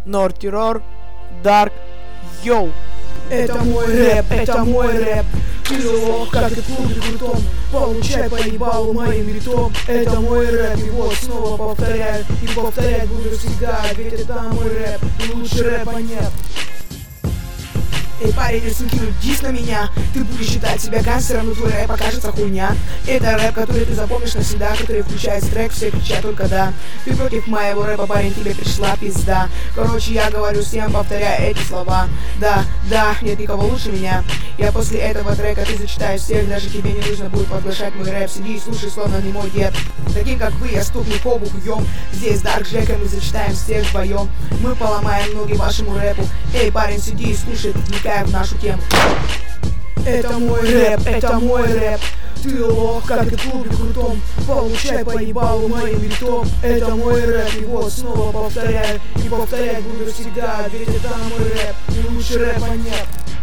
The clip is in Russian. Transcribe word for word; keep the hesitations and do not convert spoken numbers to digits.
Нортирор, Дарк, Йоу. Это мой рэп, это мой рэп. Ты лох, как и в клубе крутом. Получай по ебалу моим битом. Это мой рэп, его снова повторяю. И повторять буду всегда, ведь это мой рэп. И лучше рэпа нет. Эй, парень, если кинуть дис на меня, ты будешь считать себя гангстером, но твой рэп окажется хуйня. Это рэп, который ты запомнишь навсегда, который включает трек, все кричат только да. Ты против моего рэпа, парень, тебе пришла пизда. Короче, я говорю всем, повторяя эти слова. Да, да, нет никого лучше меня. Я после этого трека ты зачитаешь всех, даже тебе не нужно будет подглашать мой рэп. Сиди и слушай, словно не мой дед. Таким как вы, я стукну по бухуем. Здесь Дарк Жека, мы зачитаем всех вдвоем. Мы поломаем ноги вашему рэпу. Эй, парень, сиди и слушай, вникая в нашу тему. Это мой рэп, это мой рэп. Ты лох, как и в клубе крутом. Получай по ебалу моим битом. Это мой рэп, его снова повторяю. И повторять буду всегда, ведь это мой рэп. И лучше рэпа нет.